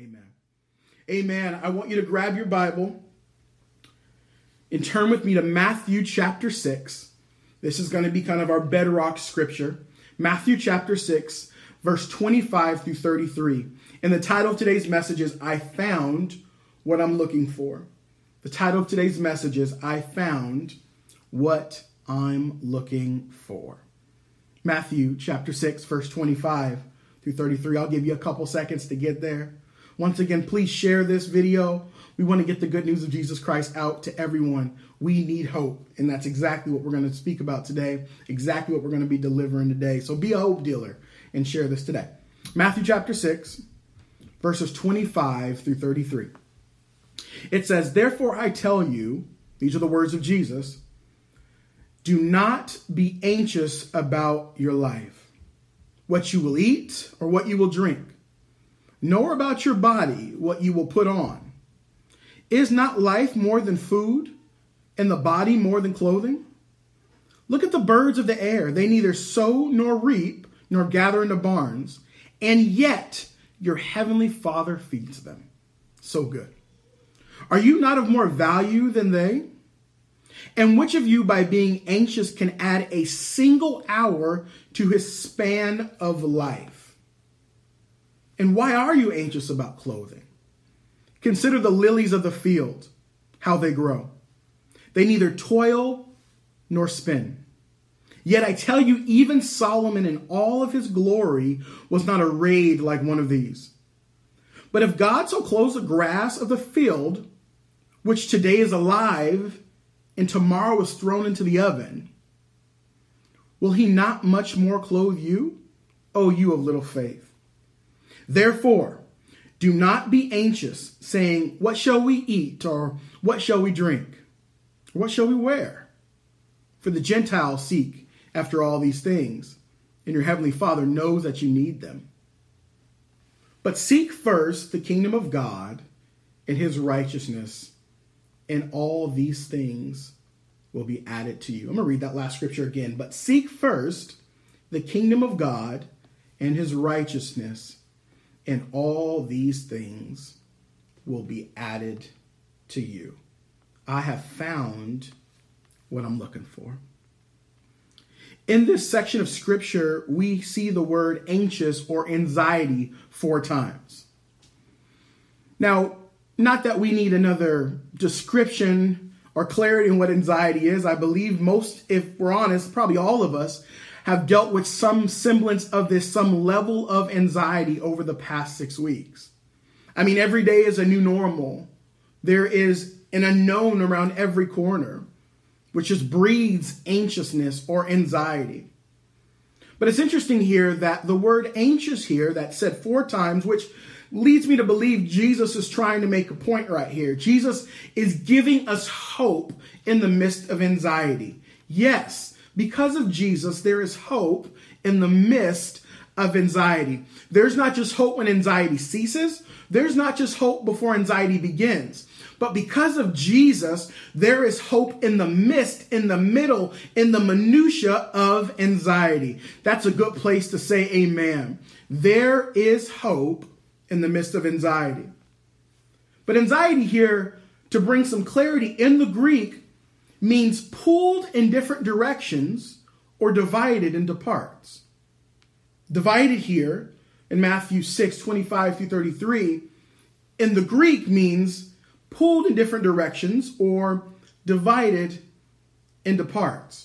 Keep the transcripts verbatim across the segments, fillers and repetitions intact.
Amen. Amen. I want you to grab your Bible and turn with me to Matthew chapter six. This is going to be kind of our bedrock scripture. Matthew chapter six, verse twenty-five through thirty-three. And the title of today's message is, I Found What I'm Looking For. The title of today's message is, I Found What I'm Looking For. Matthew chapter six, verse twenty-five through thirty-three. I'll give you a couple seconds to get there. Once again, please share this video. We want to get the good news of Jesus Christ out to everyone. We need hope. And that's exactly what we're going to speak about today. Exactly what we're going to be delivering today. So be a hope dealer and share this today. Matthew chapter six, verses twenty-five through thirty-three. It says, therefore I tell you, these are the words of Jesus, do not be anxious about your life, what you will eat or what you will drink, nor about your body, what you will put on. Is not life more than food, and the body more than clothing? Look at the birds of the air. They neither sow nor reap, nor gather into barns, and yet your heavenly Father feeds them. So good. Are you not of more value than they? And which of you, by being anxious, can add a single hour to his span of life? And why are you anxious about clothing? Consider the lilies of the field, how they grow. They neither toil nor spin. Yet I tell you, even Solomon in all of his glory was not arrayed like one of these. But if God so clothes the grass of the field, which today is alive and tomorrow is thrown into the oven, will he not much more clothe you, O you of little faith? Therefore, do not be anxious, saying, what shall we eat, or what shall we drink? What shall we wear? For the Gentiles seek after all these things, and your heavenly Father knows that you need them. But seek first the kingdom of God and his righteousness, and all these things will be added to you. I'm going to read that last scripture again. But seek first the kingdom of God and his righteousness, and all these things will be added to you. I have found what I'm looking for. In this section of scripture, we see the word anxious or anxiety four times. Now, not that we need another description or clarity in what anxiety is. I believe most, if we're honest, probably all of us have dealt with some semblance of this, some level of anxiety over the past six weeks. I mean, every day is a new normal. There is an unknown around every corner, which just breeds anxiousness or anxiety. But it's interesting here that the word anxious here, that's said four times, which leads me to believe Jesus is trying to make a point right here. Jesus is giving us hope in the midst of anxiety. Yes, because of Jesus, there is hope in the midst of anxiety. There's not just hope when anxiety ceases. There's not just hope before anxiety begins. But because of Jesus, there is hope in the midst, in the middle, in the minutia of anxiety. That's a good place to say amen. There is hope in the midst of anxiety. But anxiety here, to bring some clarity in the Greek, means pulled in different directions or divided into parts. Divided here in Matthew six, twenty-five through thirty-three, in the Greek means pulled in different directions or divided into parts.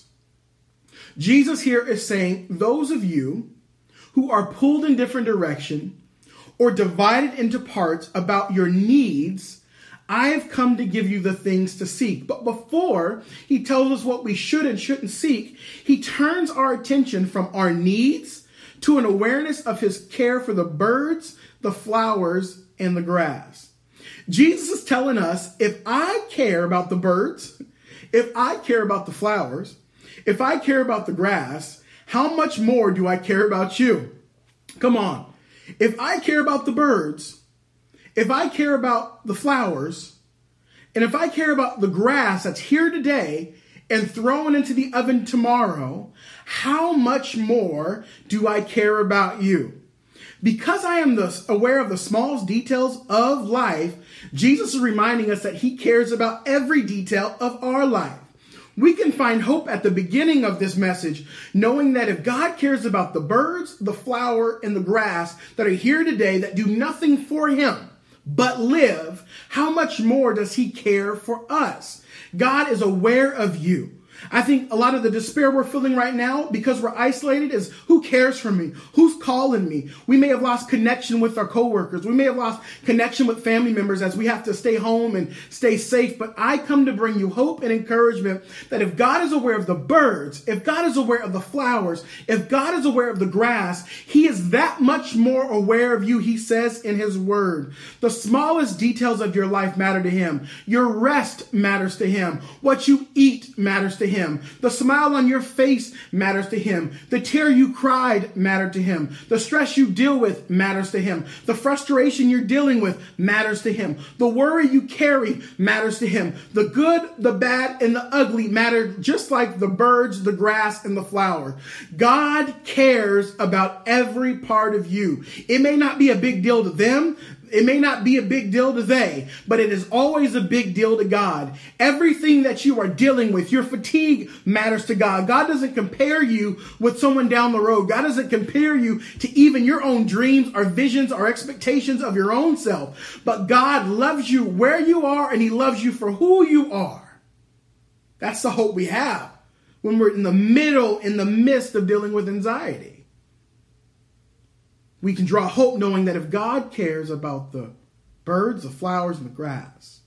Jesus here is saying, those of you who are pulled in different direction or divided into parts about your needs, I have come to give you the things to seek. But before he tells us what we should and shouldn't seek, he turns our attention from our needs to an awareness of his care for the birds, the flowers, and the grass. Jesus is telling us, if I care about the birds, if I care about the flowers, if I care about the grass, how much more do I care about you? Come on. If I care about the birds, if I care about the flowers, and if I care about the grass that's here today and thrown into the oven tomorrow, how much more do I care about you? Because I am the, aware of the smallest details of life, Jesus is reminding us that he cares about every detail of our life. We can find hope at the beginning of this message, knowing that if God cares about the birds, the flower, and the grass that are here today that do nothing for him but live, how much more does he care for us? God is aware of you. I think a lot of the despair we're feeling right now because we're isolated is who cares for me? Who's calling me? We may have lost connection with our coworkers. We may have lost connection with family members as we have to stay home and stay safe. But I come to bring you hope and encouragement that if God is aware of the birds, if God is aware of the flowers, if God is aware of the grass, he is that much more aware of you, he says in his word. The smallest details of your life matter to him. Your rest matters to him. What you eat matters to him. him. The smile on your face matters to him. The tear you cried mattered to him. The stress you deal with matters to him. The frustration you're dealing with matters to him. The worry you carry matters to him. The good, the bad, and the ugly matter just like the birds, the grass, and the flower. God cares about every part of you. It may not be a big deal to them. It may not be a big deal to they, but it is always a big deal to God. Everything that you are dealing with, your fatigue matters to God. God doesn't compare you with someone down the road. God doesn't compare you to even your own dreams or visions or expectations of your own self. But God loves you where you are, and he loves you for who you are. That's the hope we have when we're in the middle, in the midst of dealing with anxiety. We can draw hope knowing that if God cares about the birds, the flowers, and the grass,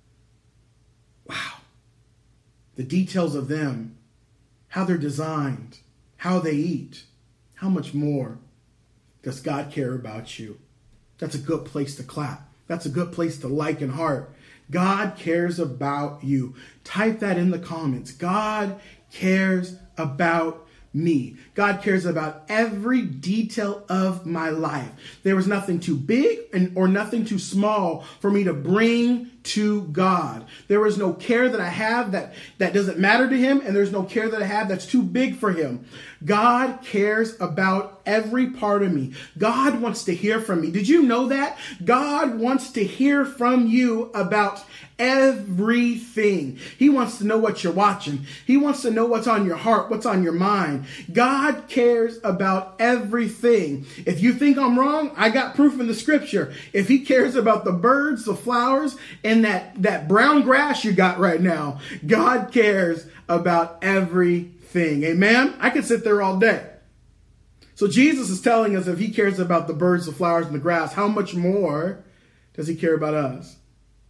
wow, the details of them, how they're designed, how they eat, how much more does God care about you? That's a good place to clap. That's a good place to like and heart. God cares about you. Type that in the comments. God cares about me. God cares about every detail of my life. There is nothing too big and or nothing too small for me to bring to God. There is no care that I have that, that doesn't matter to him, and there's no care that I have that's too big for him. God cares about every part of me. God wants to hear from me. Did you know that? God wants to hear from you about everything. He wants to know what you're watching. He wants to know what's on your heart, what's on your mind. God cares about everything. If you think I'm wrong, I got proof in the scripture. If he cares about the birds, the flowers, and that, that brown grass you got right now, God cares about everything. Amen? I could sit there all day. So Jesus is telling us if he cares about the birds, the flowers, and the grass, how much more does he care about us?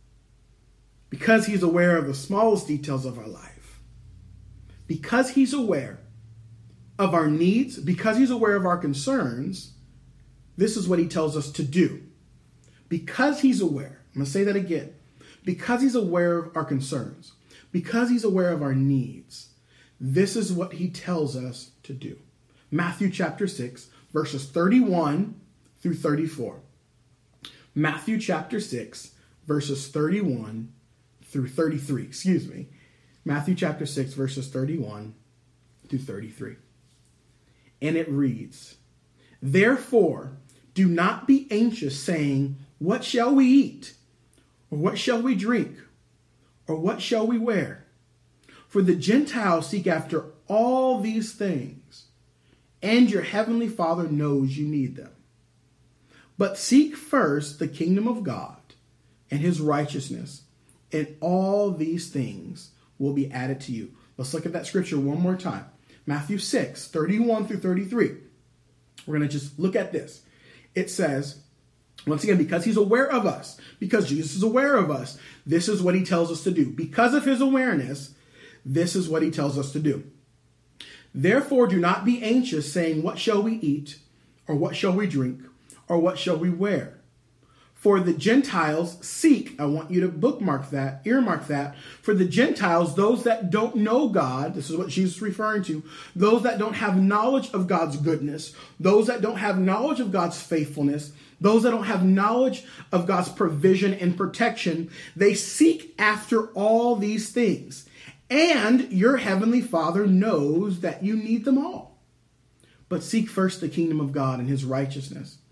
Because he's aware of the smallest details of our life. Because he's aware of our needs, because he's aware of our concerns, this is what he tells us to do. Because he's aware, I'm going to say that again. Because he's aware of our concerns, because he's aware of our needs, this is what he tells us to do. Matthew chapter six, verses thirty-one through thirty-four. Matthew chapter six, verses thirty-one through thirty-three. Excuse me. Matthew chapter six, verses thirty-one through thirty-three. And it reads, "Therefore, do not be anxious, saying, what shall we eat? Or what shall we drink? Or what shall we wear? For the Gentiles seek after all these things, and your heavenly Father knows you need them. But seek first the kingdom of God and his righteousness, and all these things will be added to you." Let's look at that scripture one more time. Matthew six, thirty-one through thirty-three. We're going to just look at this. It says, once again, because he's aware of us, because Jesus is aware of us, this is what he tells us to do. Because of his awareness, this is what he tells us to do. "Therefore, do not be anxious, saying, what shall we eat? Or what shall we drink? Or what shall we wear? For the Gentiles seek," I want you to bookmark that, earmark that. "For the Gentiles, those that don't know God," this is what Jesus is referring to, "those that don't have knowledge of God's goodness, those that don't have knowledge of God's faithfulness, those that don't have knowledge of God's provision and protection, they seek after all these things. And your heavenly Father knows that you need them all. But seek first the kingdom of God and his righteousness,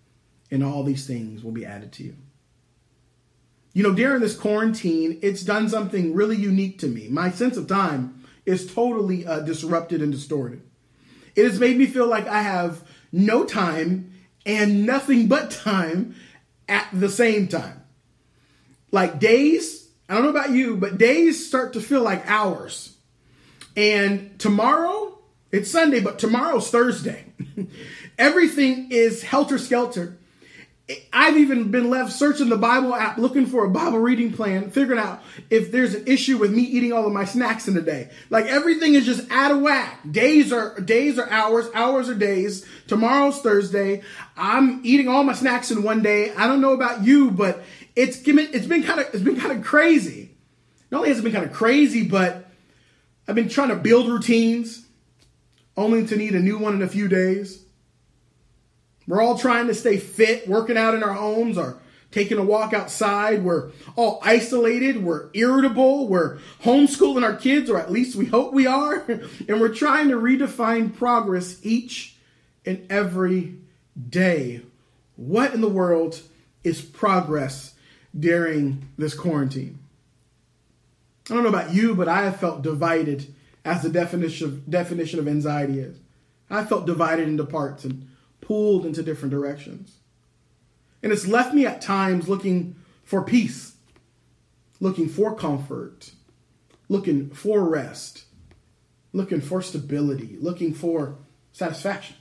and all these things will be added to you. You know, during this quarantine, it's done something really unique to me. My sense of time is totally uh, disrupted and distorted. It has made me feel like I have no time and nothing but time at the same time. Like days, I don't know about you, but days start to feel like hours. And tomorrow, it's Sunday, but tomorrow's Thursday. Everything is helter-skelter. I've even been left searching the Bible app, looking for a Bible reading plan, figuring out if there's an issue with me eating all of my snacks in a day. Like everything is just out of whack. Days are days are hours, hours are days. Tomorrow's Thursday. I'm eating all my snacks in one day. I don't know about you, but it's given it's been kind of it's been kind of crazy. Not only has it been kind of crazy, but I've been trying to build routines, only to need a new one in a few days. We're all trying to stay fit, working out in our homes or taking a walk outside. We're all isolated. We're irritable. We're homeschooling our kids, or at least we hope we are. And we're trying to redefine progress each and every day. What in the world is progress during this quarantine? I don't know about you, but I have felt divided, as the definition of, definition of anxiety is. I felt divided into parts and pulled into different directions. And it's left me at times looking for peace, looking for comfort, looking for rest, looking for stability, looking for satisfaction.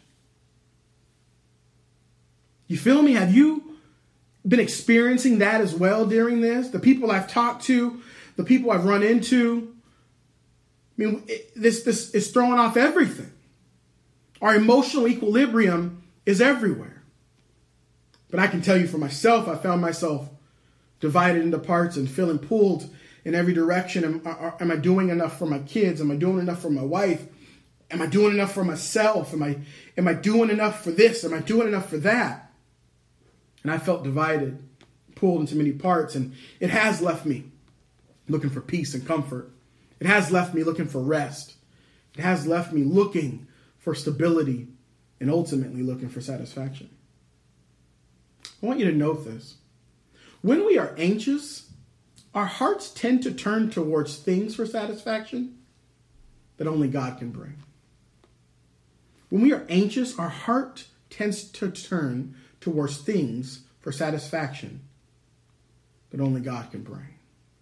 You feel me? Have you been experiencing that as well during this? The people I've talked to, the people I've run into, I mean, it, this, this is throwing off everything. Our emotional equilibrium is everywhere. But I can tell you for myself, I found myself divided into parts and feeling pulled in every direction. Am, are, am I doing enough for my kids? Am I doing enough for my wife? Am I doing enough for myself? Am I, am I doing enough for this? Am I doing enough for that? And I felt divided, pulled into many parts. And it has left me looking for peace and comfort. It has left me looking for rest. It has left me looking for stability and ultimately looking for satisfaction. I want you to note this. When we are anxious, our hearts tend to turn towards things for satisfaction that only God can bring. When we are anxious, our heart tends to turn towards things for satisfaction that only God can bring.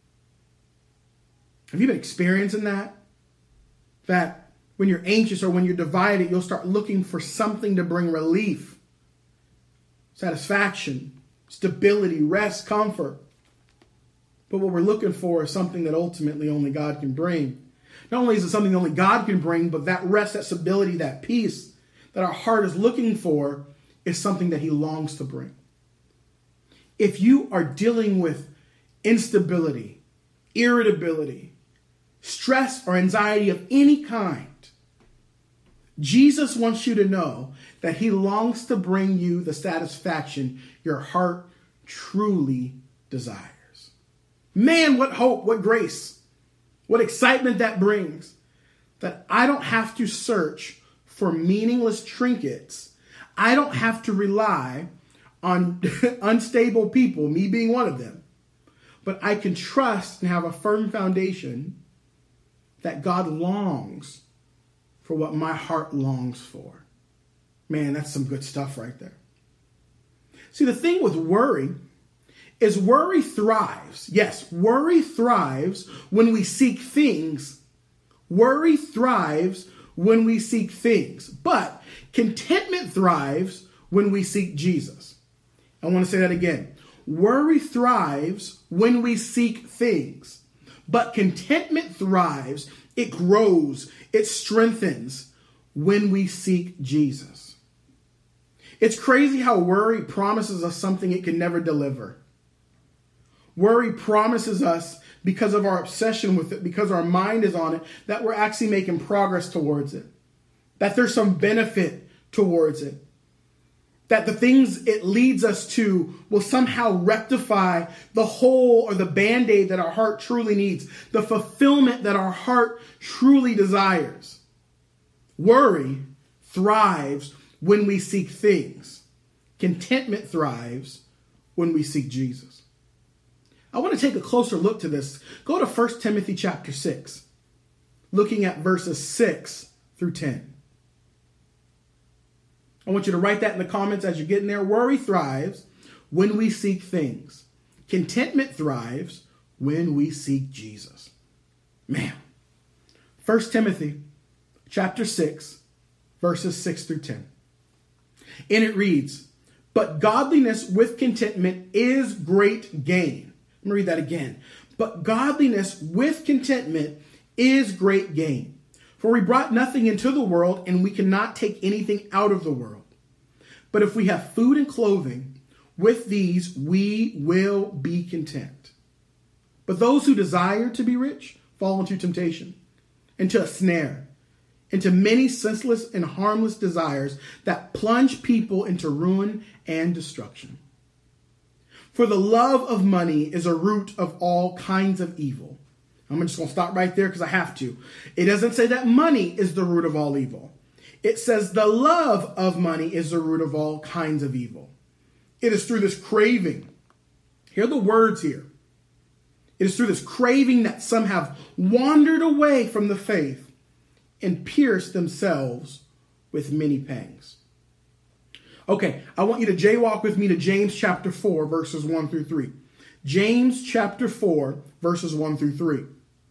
Have you been experiencing that? That when you're anxious or when you're divided, you'll start looking for something to bring relief, satisfaction, stability, rest, comfort. But what we're looking for is something that ultimately only God can bring. Not only is it something only God can bring, but that rest, that stability, that peace that our heart is looking for is something that He longs to bring. If you are dealing with instability, irritability, stress, or anxiety of any kind, Jesus wants you to know that He longs to bring you the satisfaction your heart truly desires. Man, what hope, what grace, what excitement that brings. That I don't have to search for meaningless trinkets. I don't have to rely on unstable people, me being one of them. But I can trust and have a firm foundation that God longs for what my heart longs for. Man, that's some good stuff right there. See, the thing with worry is worry thrives. Yes, worry thrives when we seek things. Worry thrives when we seek things. But contentment thrives when we seek Jesus. I want to say that again. Worry thrives when we seek things. But contentment thrives. It grows. It strengthens when we seek Jesus. It's crazy how worry promises us something it can never deliver. Worry promises us, because of our obsession with it, because our mind is on it, that we're actually making progress towards it. That there's some benefit towards it. That the things it leads us to will somehow rectify the hole or the band-aid that our heart truly needs. The fulfillment that our heart truly desires. Worry thrives when we seek things. Contentment thrives when we seek Jesus. I want to take a closer look to this. Go to First Timothy chapter six, looking at verses six through ten. I want you to write that in the comments as you're getting there. Worry thrives when we seek things. Contentment thrives when we seek Jesus. Man. First Timothy chapter six, verses six through ten. And it reads, but godliness with contentment is great gain. Let me read that again. But godliness with contentment is great gain. For we brought nothing into the world, and we cannot take anything out of the world. But if we have food and clothing, with these we will be content. But those who desire to be rich fall into temptation, into a snare, into many senseless and harmless desires that plunge people into ruin and destruction. For the love of money is a root of all kinds of evil. I'm just going to stop right there because I have to. It doesn't say that money is the root of all evil. It says the love of money is the root of all kinds of evil. It is through this craving. Hear the words here. It is through this craving that some have wandered away from the faith and pierced themselves with many pangs. Okay, I want you to jaywalk with me to James chapter four, verses one through three. James chapter four, verses one through three.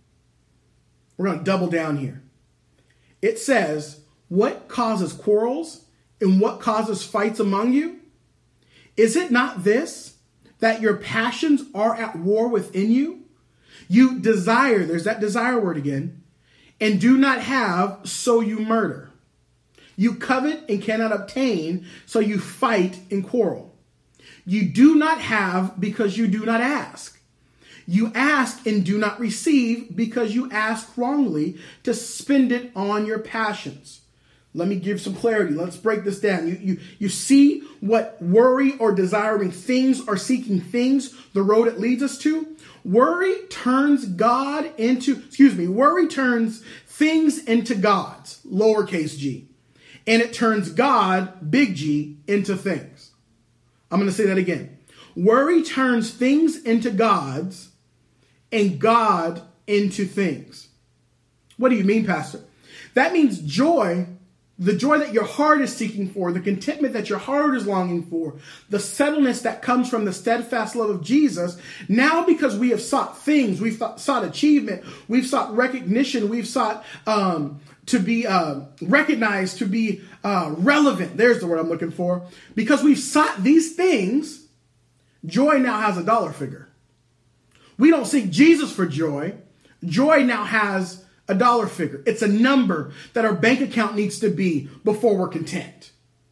We're going to double down here. It says, what causes quarrels and what causes fights among you? Is it not this, that your passions are at war within you? You desire, there's that desire word again, and do not have, so you murder. You covet and cannot obtain, so you fight and quarrel. You do not have because you do not ask. You ask and do not receive because you ask wrongly to spend it on your passions. Let me give some clarity. Let's break this down. You, you, you see what worry or desiring things or seeking things, the road it leads us to? Worry turns God into, excuse me, worry turns things into gods, lowercase g. And it turns God, big G, into things. I'm going to say that again. Worry turns things into gods and God into things. What do you mean, Pastor? That means joy, the joy that your heart is seeking for, the contentment that your heart is longing for, the settledness that comes from the steadfast love of Jesus. Now, because we have sought things, we've thought, sought achievement, we've sought recognition, we've sought um, to be uh, recognized, to be uh, relevant. There's the word I'm looking for. Because we've sought these things, joy now has a dollar figure. We don't seek Jesus for joy. Joy now has a dollar figure. It's a number that our bank account needs to be before we're content.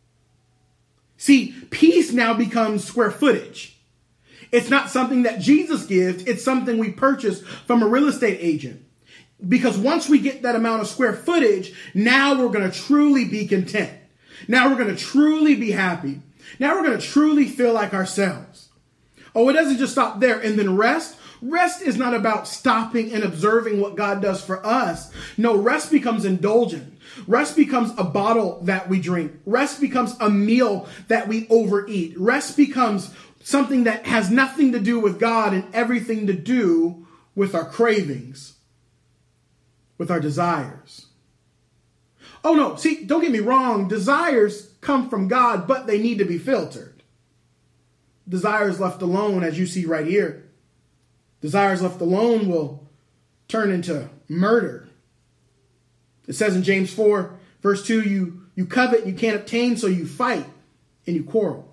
See, peace now becomes square footage. It's not something that Jesus gives. It's something we purchase from a real estate agent. Because once we get that amount of square footage, now we're going to truly be content. Now we're going to truly be happy. Now we're going to truly feel like ourselves. Oh, it doesn't just stop there. And then rest. Rest is not about stopping and observing what God does for us. No, rest becomes indulgent. Rest becomes a bottle that we drink. Rest becomes a meal that we overeat. Rest becomes something that has nothing to do with God and everything to do with our cravings, with our desires. Oh no, see, don't get me wrong. Desires come from God, but they need to be filtered. Desires left alone, as you see right here, desires left alone will turn into murder. It says in James four, verse two, you, you covet and you can't obtain, so you fight and you quarrel.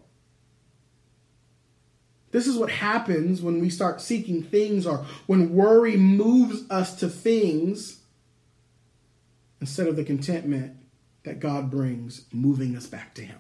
This is what happens when we start seeking things, or when worry moves us to things instead of the contentment that God brings, moving us back to Him.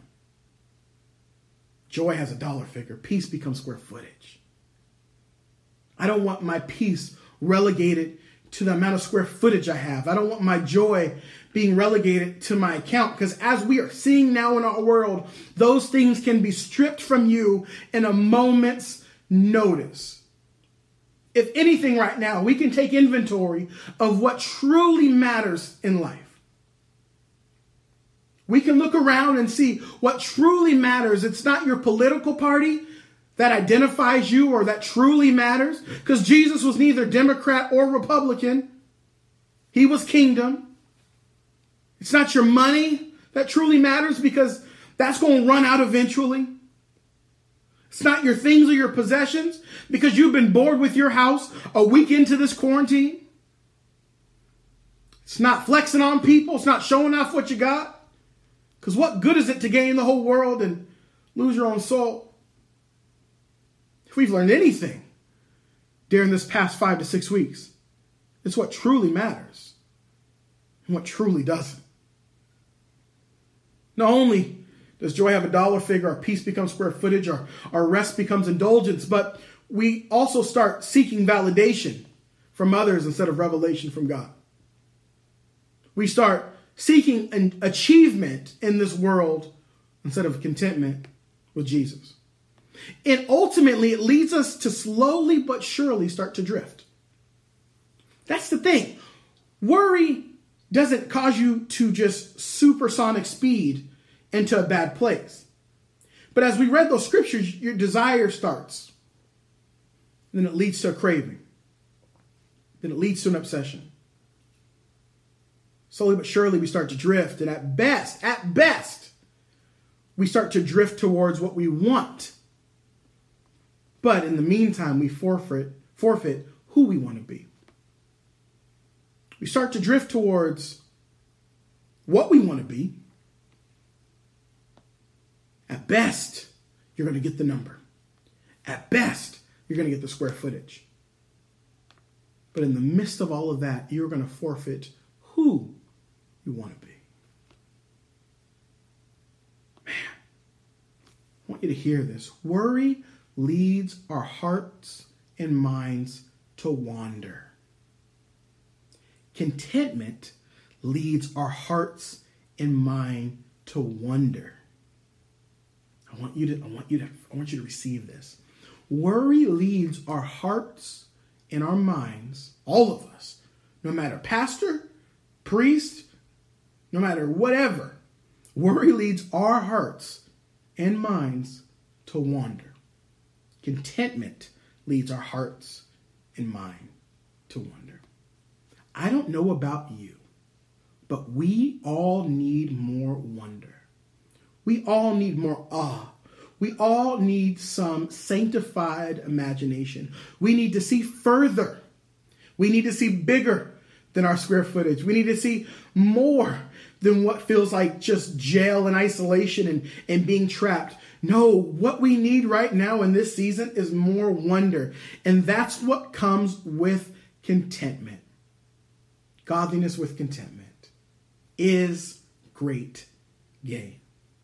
Joy has a dollar figure. Peace becomes square footage. I don't want my peace relegated to the amount of square footage I have. I don't want my joy being relegated to my account, because as we are seeing now in our world, those things can be stripped from you in a moment's notice. If anything right now, we can take inventory of what truly matters in life. We can look around and see what truly matters. It's not your political party that identifies you or that truly matters, because Jesus was neither Democrat or Republican. He was kingdom. It's not your money that truly matters, because that's going to run out eventually. It's not your things or your possessions, because you've been bored with your house a week into this quarantine. It's not flexing on people. It's not showing off what you got. Because what good is it to gain the whole world and lose your own soul? If we've learned anything during this past five to six weeks, it's what truly matters and what truly doesn't. Not only does joy have a dollar figure, our peace becomes square footage, our, our rest becomes indulgence, but we also start seeking validation from others instead of revelation from God. We start seeking an achievement in this world instead of contentment with Jesus. And ultimately, it leads us to slowly but surely start to drift. That's the thing. Worry doesn't cause you to just supersonic speed into a bad place. But as we read those scriptures, your desire starts. And then it leads to a craving. Then it leads to an obsession. Slowly but surely we start to drift. And at best, at best, we start to drift towards what we want. But in the meantime, we forfeit, forfeit who we want to be. We start to drift towards what we want to be. At best, you're going to get the number. At best, you're going to get the square footage. But in the midst of all of that, you're going to forfeit who you want to be. Man, I want you to hear this. Worry leads our hearts and minds to wander. Contentment leads our hearts and mind to wonder. I want you to, I want you to, I want you to receive this. Worry leads our hearts and our minds, all of us, no matter pastor, priest, no matter whatever. Worry leads our hearts and minds to wander. Contentment leads our hearts and mind to wonder. I don't know about you, but we all need more wonder. We all need more awe. We all need some sanctified imagination. We need to see further. We need to see bigger than our square footage. We need to see more than what feels like just jail and isolation and, and being trapped. No, what we need right now in this season is more wonder. And that's what comes with contentment. Godliness with contentment is great gain.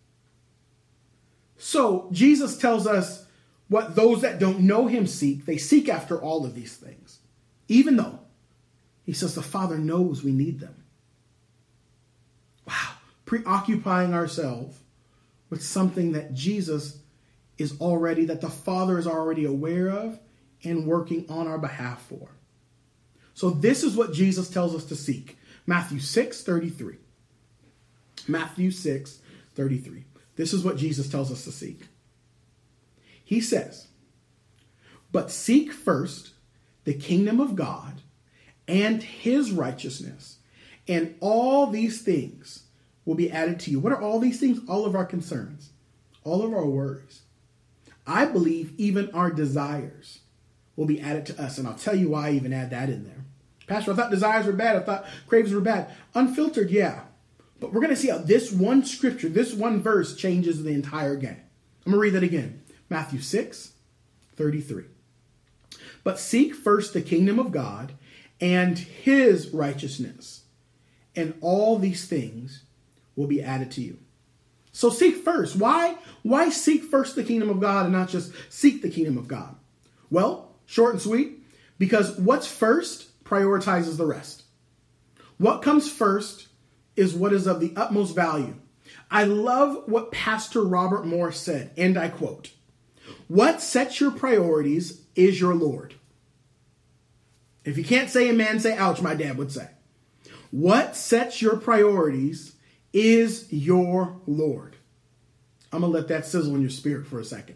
So Jesus tells us what those that don't know him seek. They seek after all of these things. Even though he says the Father knows we need them. Wow. Preoccupying ourselves with something that Jesus is already, that the Father is already aware of and working on our behalf for. So this is what Jesus tells us to seek. Matthew six thirty-three. Matthew six thirty-three. This is what Jesus tells us to seek. He says, but seek first the kingdom of God and his righteousness, and all these things will be added to you. What are all these things? All of our concerns, all of our worries. I believe even our desires will be added to us. And I'll tell you why I even add that in there. Pastor, I thought desires were bad. I thought cravings were bad. Unfiltered, yeah. But we're going to see how this one scripture, this one verse changes the entire game. I'm going to read that again. Matthew six thirty-three. But seek first the kingdom of God and his righteousness, and all these things will be added to you. So seek first. Why? Why seek first the kingdom of God and not just seek the kingdom of God? Well, short and sweet, because what's first prioritizes the rest. What comes first is what is of the utmost value. I love what Pastor Robert Morris said, and I quote, "What sets your priorities is your Lord." If you can't say amen, say ouch, my dad would say. What sets your priorities is your Lord. I'm going to let that sizzle in your spirit for a second.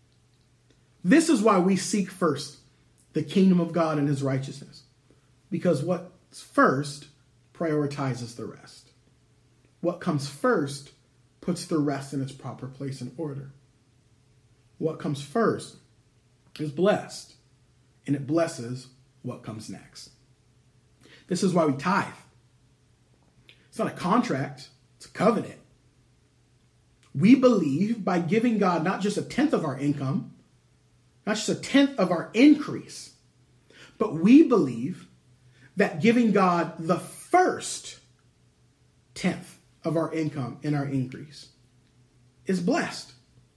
This is why we seek first the kingdom of God and his righteousness. Because what's first prioritizes the rest. What comes first puts the rest in its proper place and order. What comes first is blessed, and it blesses what comes next. This is why we tithe. It's not a contract, it's a covenant. We believe by giving God not just a tenth of our income, not just a tenth of our increase, but we believe that giving God the first tenth of our income and our increase is blessed.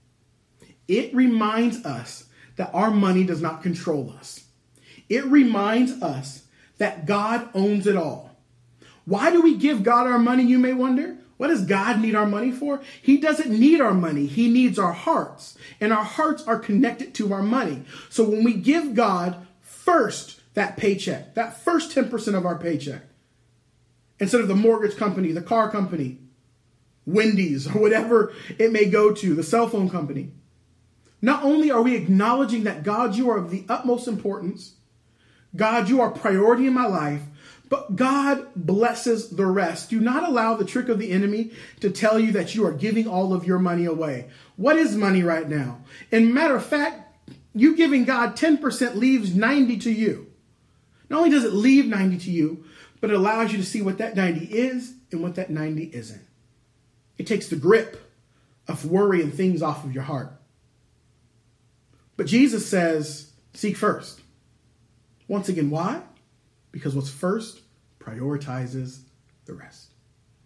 It reminds us that our money does not control us. It reminds us that God owns it all. Why do we give God our money, you may wonder? What does God need our money for? He doesn't need our money. He needs our hearts. And our hearts are connected to our money. So when we give God first that paycheck, that first ten percent of our paycheck, instead of the mortgage company, the car company, Wendy's, or whatever it may go to, the cell phone company, not only are we acknowledging that, God, you are of the utmost importance, God, you are priority in my life, but God blesses the rest. Do not allow the trick of the enemy to tell you that you are giving all of your money away. What is money right now? And matter of fact, you giving God ten percent leaves ninety to you. Not only does it leave ninety to you, but it allows you to see what that ninety is and what that ninety isn't. It takes the grip of worry and things off of your heart. But Jesus says, seek first. Once again, why? Because what's first prioritizes the rest.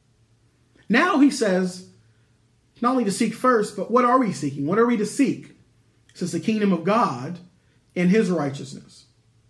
Now he says, not only to seek first, but what are we seeking? What are we to seek? It says the kingdom of God and his righteousness.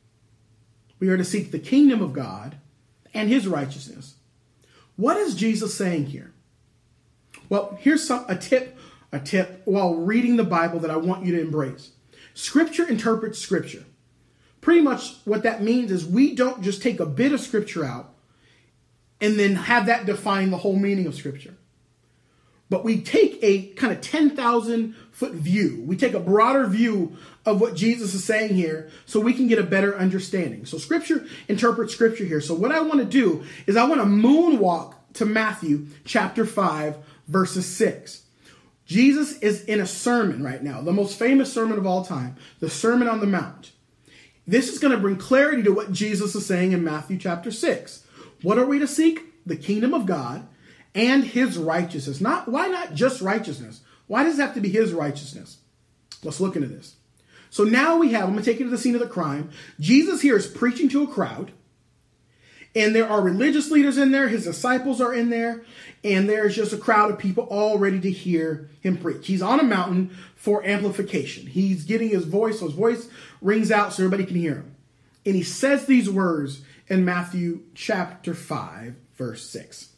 We are to seek the kingdom of God and his righteousness. What is Jesus saying here? Well, here's some, a tip, a tip while reading the Bible that I want you to embrace. Scripture interprets scripture. Pretty much what that means is we don't just take a bit of scripture out and then have that define the whole meaning of scripture. But we take a kind of ten thousand foot view. We take a broader view of what Jesus is saying here so we can get a better understanding. So scripture interprets scripture here. So what I want to do is I want to moonwalk to Matthew chapter five, verses six. Jesus is in a sermon right now, the most famous sermon of all time, the Sermon on the Mount. This is going to bring clarity to what Jesus is saying in Matthew chapter six. What are we to seek? The kingdom of God and his righteousness. Not, why not just righteousness? Why does it have to be his righteousness? Let's look into this. So now we have, I'm going to take you to the scene of the crime. Jesus here is preaching to a crowd. And there are religious leaders in there. His disciples are in there. And there's just a crowd of people all ready to hear him preach. He's on a mountain for amplification. He's getting his voice, so his voice rings out so everybody can hear him. And he says these words in Matthew chapter five, verse six.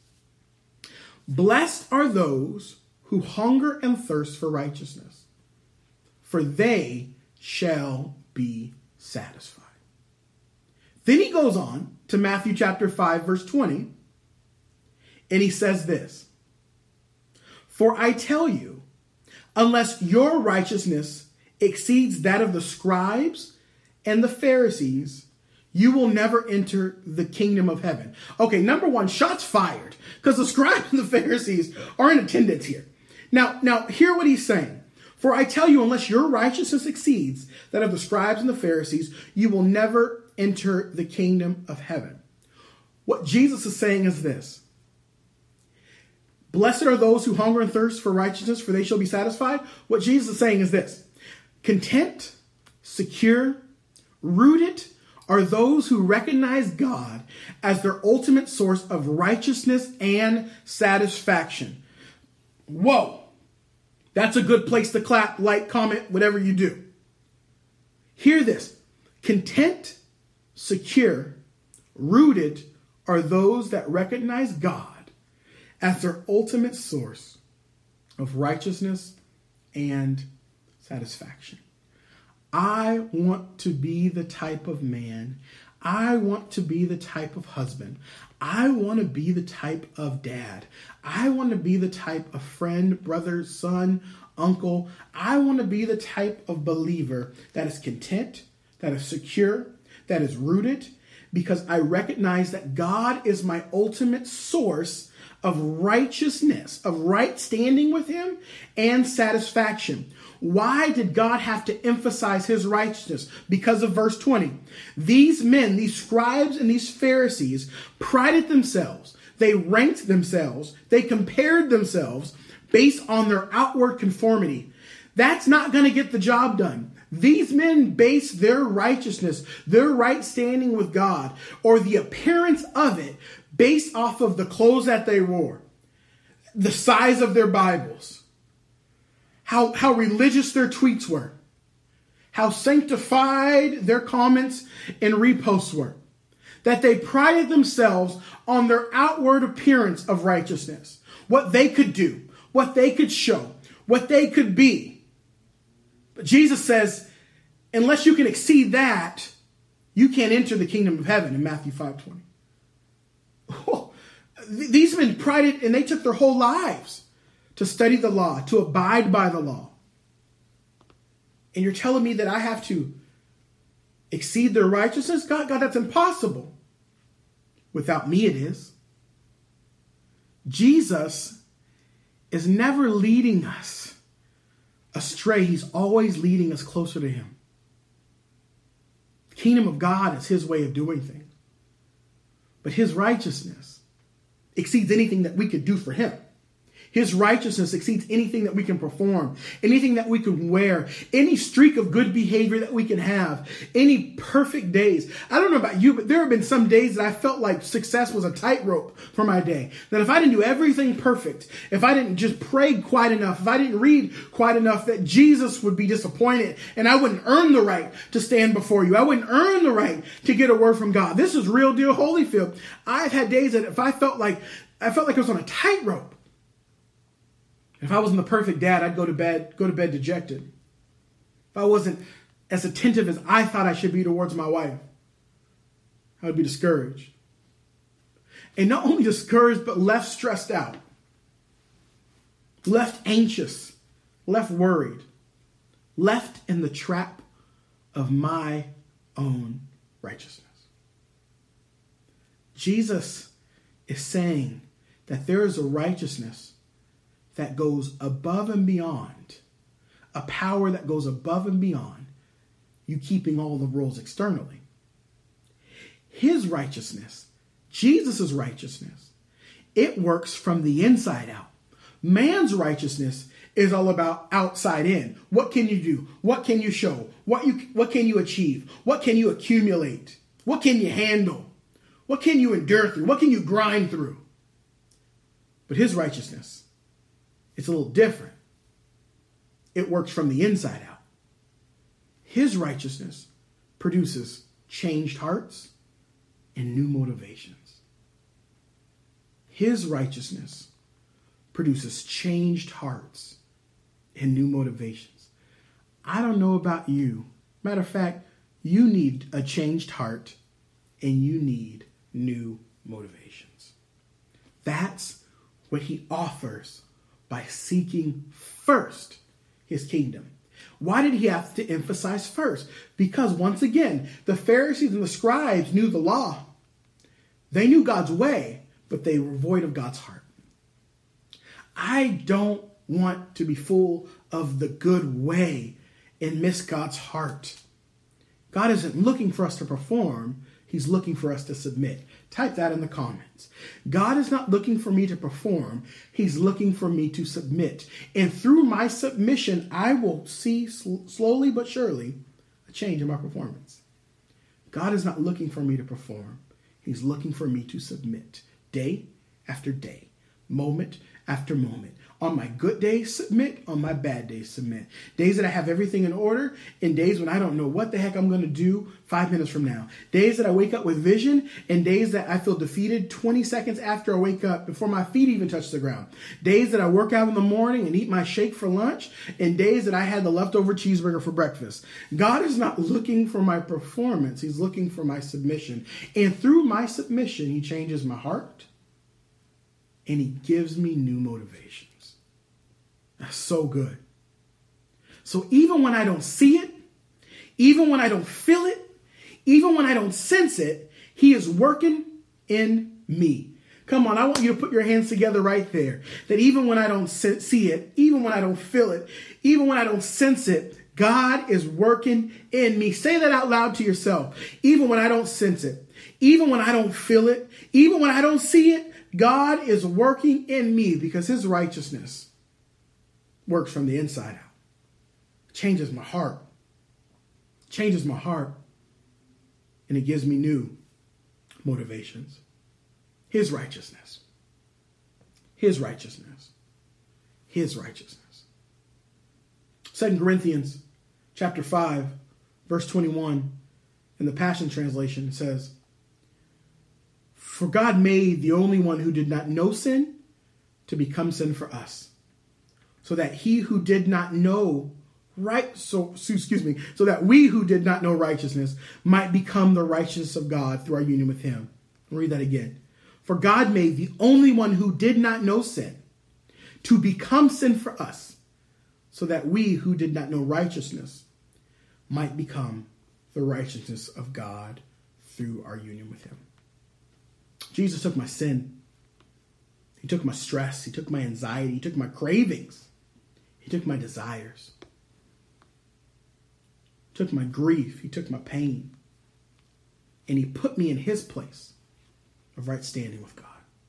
Blessed are those who hunger and thirst for righteousness, for they shall be satisfied. Then he goes on to Matthew chapter five, verse twenty, and he says this, for I tell you, unless your righteousness exceeds that of the scribes and the Pharisees, you will never enter the kingdom of heaven. Okay, number one, shots fired, because the scribes and the Pharisees are in attendance here. Now, now, hear what he's saying. For I tell you, unless your righteousness exceeds that of the scribes and the Pharisees, you will never enter the kingdom of heaven. What Jesus is saying is this. Blessed are those who hunger and thirst for righteousness, for they shall be satisfied. What Jesus is saying is this. Content, secure, rooted are those who recognize God as their ultimate source of righteousness and satisfaction. Whoa. That's a good place to clap, like, comment, whatever you do. Hear this. Content, secure, rooted are those that recognize God as their ultimate source of righteousness and satisfaction. I want to be the type of man, I want to be the type of husband. I want to be the type of dad. I want to be the type of friend, brother, son, uncle. I want to be the type of believer that is content, that is secure, that is rooted, because I recognize that God is my ultimate source of righteousness, of right standing with him and satisfaction. Why did God have to emphasize his righteousness? Because of verse twenty. These men, these scribes and these Pharisees, prided themselves. They ranked themselves. They compared themselves based on their outward conformity. That's not going to get the job done. These men base their righteousness, their right standing with God, or the appearance of it based off of the clothes that they wore, the size of their Bibles, how, how religious their tweets were, how sanctified their comments and reposts were, that they prided themselves on their outward appearance of righteousness, what they could do, what they could show, what they could be. But Jesus says, unless you can exceed that, you can't enter the kingdom of heaven in Matthew five twenty. Oh, these men prided, and they took their whole lives to study the law, to abide by the law. And you're telling me that I have to exceed their righteousness? God, God, that's impossible. Without me, it is. Jesus is never leading us astray. He's always leading us closer to him. The kingdom of God is his way of doing things. But his righteousness exceeds anything that we could do for him. His righteousness exceeds anything that we can perform, anything that we can wear, any streak of good behavior that we can have, any perfect days. I don't know about you, but there have been some days that I felt like success was a tightrope for my day. That if I didn't do everything perfect, if I didn't just pray quite enough, if I didn't read quite enough, that Jesus would be disappointed and I wouldn't earn the right to stand before you. I wouldn't earn the right to get a word from God. This is real deal Holyfield. I've had days that if I felt like, I felt like I was on a tightrope. If I wasn't the perfect dad, I'd go to bed, go to bed dejected. If I wasn't as attentive as I thought I should be towards my wife, I would be discouraged. And not only discouraged, but left stressed out, left anxious, left worried, left in the trap of my own righteousness. Jesus is saying that there is a righteousness that goes above and beyond, a power that goes above and beyond you keeping all the rules externally. His righteousness, Jesus' righteousness, it works from the inside out. Man's righteousness is all about outside in. What can you do? What can you show? What you what can you achieve? What can you accumulate? What can you handle? What can you endure through? What can you grind through? But his righteousness, it's a little different. It works from the inside out. His righteousness produces changed hearts and new motivations. His righteousness produces changed hearts and new motivations. I don't know about you. Matter of fact, you need a changed heart and you need new motivations. That's what he offers by seeking first his kingdom. Why did he have to emphasize first? Because once again, the Pharisees and the scribes knew the law. They knew God's way, but they were void of God's heart. I don't want to be full of the good way and miss God's heart. God isn't looking for us to perform. He's looking for us to submit. Type that in the comments. God is not looking for me to perform. He's looking for me to submit. And through my submission, I will see sl- slowly but surely a change in my performance. God is not looking for me to perform. He's looking for me to submit day after day, moment after moment. On my good days, submit. On my bad days, submit. Days that I have everything in order, and days when I don't know what the heck I'm going to do five minutes from now. Days that I wake up with vision, and days that I feel defeated twenty seconds after I wake up, before my feet even touch the ground. Days that I work out in the morning and eat my shake for lunch, and days that I had the leftover cheeseburger for breakfast. God is not looking for my performance. He's looking for my submission. And through my submission, he changes my heart, and he gives me new motivation. That's so good. So even when I don't see it, even when I don't feel it, even when I don't sense it, he is working in me. Come on, I want you to put your hands together right there. That even when I don't see it, even when I don't feel it, even when I don't sense it, God is working in me. Say that out loud to yourself. Even when I don't sense it, even when I don't feel it, even when I don't see it, God is working in me, because his righteousness works from the inside out. Changes my heart. Changes my heart. And it gives me new motivations. His righteousness. His righteousness. His righteousness. Second Corinthians chapter five, verse twenty-one, in the Passion Translation says, "For God made the only one who did not know sin to become sin for us, so that he who did not know right, so, so excuse me, so that we who did not know righteousness might become the righteousness of God through our union with him." I'll read that again. "For God made the only one who did not know sin to become sin for us, so that we who did not know righteousness might become the righteousness of God through our union with him." Jesus took my sin. He took my stress. He took my anxiety. He took my cravings. He took my desires. He took my grief. He took my pain. And he put me in his place of right standing with God.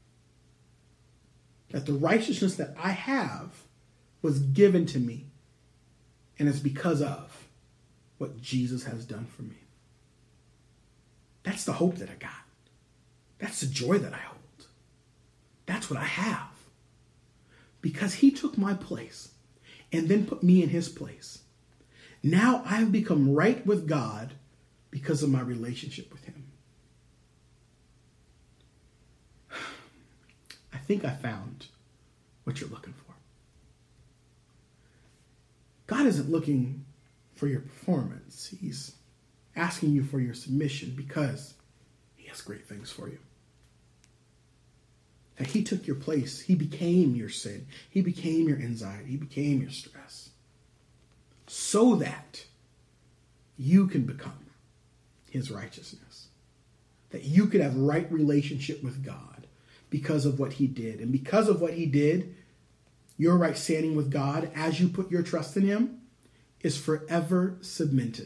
That the righteousness that I have was given to me, and it's because of what Jesus has done for me. That's the hope that I got. That's the joy that I hold. That's what I have. Because he took my place and then put me in his place. Now I've become right with God because of my relationship with him. I think I found what you're looking for. God isn't looking for your performance. He's asking you for your submission, because he has great things for you. That he took your place. He became your sin. He became your anxiety. He became your stress. So that you can become his righteousness. That you could have right relationship with God because of what he did. And because of what he did, your right standing with God, as you put your trust in him, is forever cemented.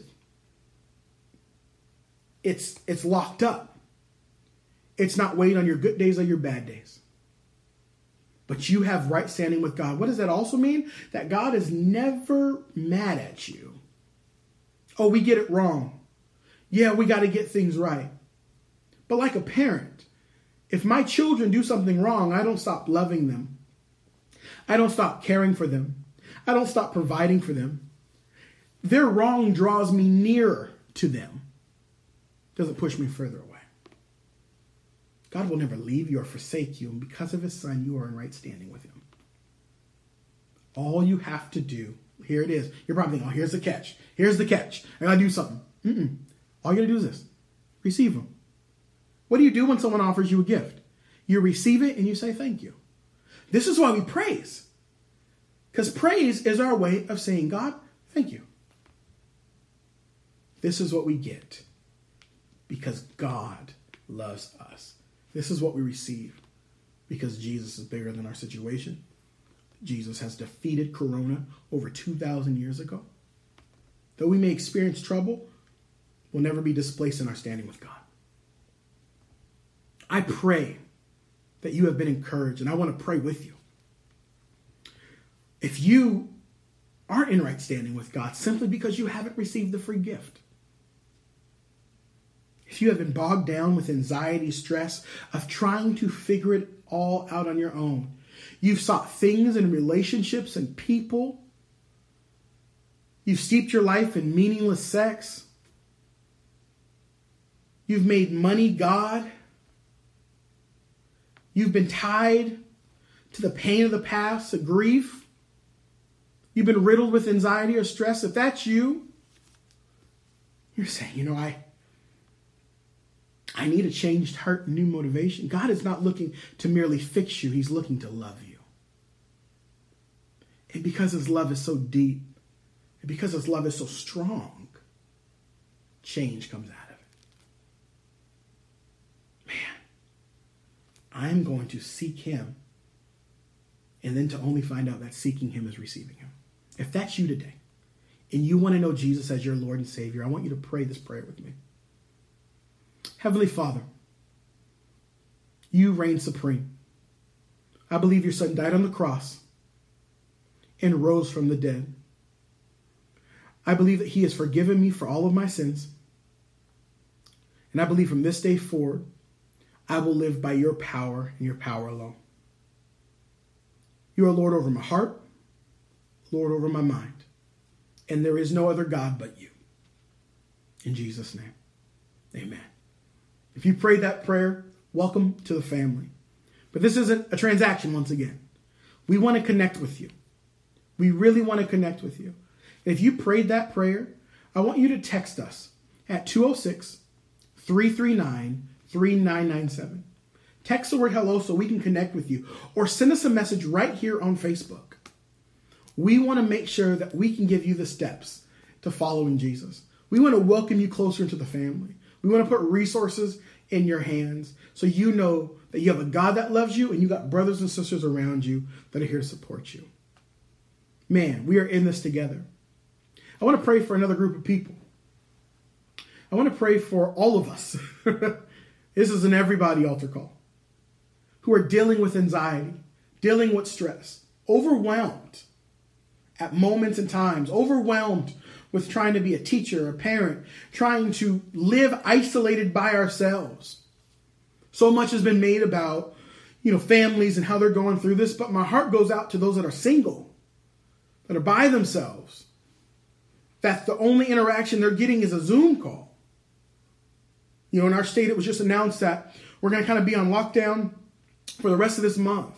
It's, it's locked up. It's not waiting on your good days or your bad days. But you have right standing with God. What does that also mean? That God is never mad at you. Oh, we get it wrong. Yeah, we got to get things right. But like a parent, if my children do something wrong, I don't stop loving them. I don't stop caring for them. I don't stop providing for them. Their wrong draws me nearer to them. Doesn't push me further away. God will never leave you or forsake you. And because of his son, you are in right standing with him. All you have to do, here it is. You're probably thinking, oh, here's the catch. Here's the catch. I got to do something. Mm-mm. All you got to do is this. Receive him. What do you do when someone offers you a gift? You receive it and you say thank you. This is why we praise. Because praise is our way of saying, God, thank you. This is what we get because God loves us. This is what we receive because Jesus is bigger than our situation. Jesus has defeated Corona over two thousand years ago. Though we may experience trouble, we'll never be displaced in our standing with God. I pray that you have been encouraged, and I want to pray with you. If you aren't in right standing with God simply because you haven't received the free gift, if you have been bogged down with anxiety, stress of trying to figure it all out on your own, You've sought things and relationships and people. You've steeped your life in meaningless sex. You've made money God. You've been tied to the pain of the past, to grief. You've been riddled with anxiety or stress. If that's you, you're saying, you know, I, I need a changed heart and new motivation. God is not looking to merely fix you. He's looking to love you. And because his love is so deep, and because his love is so strong, change comes out of it. Man, I'm going to seek him, and then to only find out that seeking him is receiving him. If that's you today, and you want to know Jesus as your Lord and Savior, I want you to pray this prayer with me. Heavenly Father, you reign supreme. I believe your son died on the cross and rose from the dead. I believe that he has forgiven me for all of my sins. And I believe from this day forward, I will live by your power and your power alone. You are Lord over my heart, Lord over my mind. And there is no other God but you. In Jesus' name, amen. If you prayed that prayer, welcome to the family. But this isn't a transaction once again. We want to connect with you. We really want to connect with you. If you prayed that prayer, I want you to text us at two oh six, three three nine, three nine nine seven. Text the word hello so we can connect with you. Or send us a message right here on Facebook. We want to make sure that we can give you the steps to following Jesus. We want to welcome you closer into the family. We want to put resources in your hands so you know that you have a God that loves you and you got brothers and sisters around you that are here to support you. Man, we are in this together. I want to pray for another group of people. I want to pray for all of us. This is an everybody altar call. Who are dealing with anxiety, dealing with stress, overwhelmed at moments and times, overwhelmed with trying to be a teacher, a parent, trying to live isolated by ourselves. So much has been made about, you know, families and how they're going through this, but my heart goes out to those that are single, that are by themselves, that the only interaction they're getting is a Zoom call. You know, in our state, it was just announced that we're going to kind of be on lockdown for the rest of this month.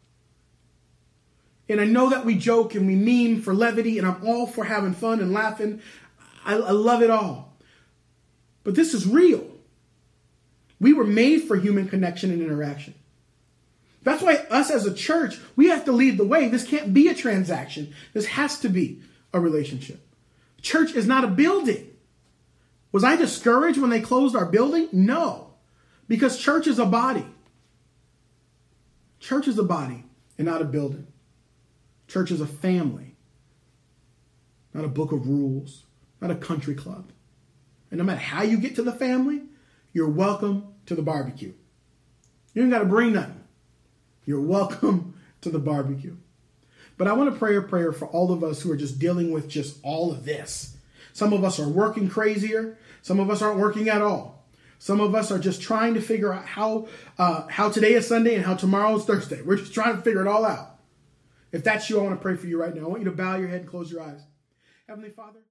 And I know that we joke and we meme for levity, and I'm all for having fun and laughing. I, I love it all. But this is real. We were made for human connection and interaction. That's why us as a church, we have to lead the way. This can't be a transaction. This has to be a relationship. Church is not a building. Was I discouraged when they closed our building? No. Because church is a body. Church is a body and not a building. Church is a family, not a book of rules, not a country club. And no matter how you get to the family, you're welcome to the barbecue. You ain't got to bring nothing. You're welcome to the barbecue. But I want to pray a prayer for all of us who are just dealing with just all of this. Some of us are working crazier. Some of us aren't working at all. Some of us are just trying to figure out how, uh, how today is Sunday and how tomorrow is Thursday. We're just trying to figure it all out. If that's you, I want to pray for you right now. I want you to bow your head and close your eyes. Heavenly Father.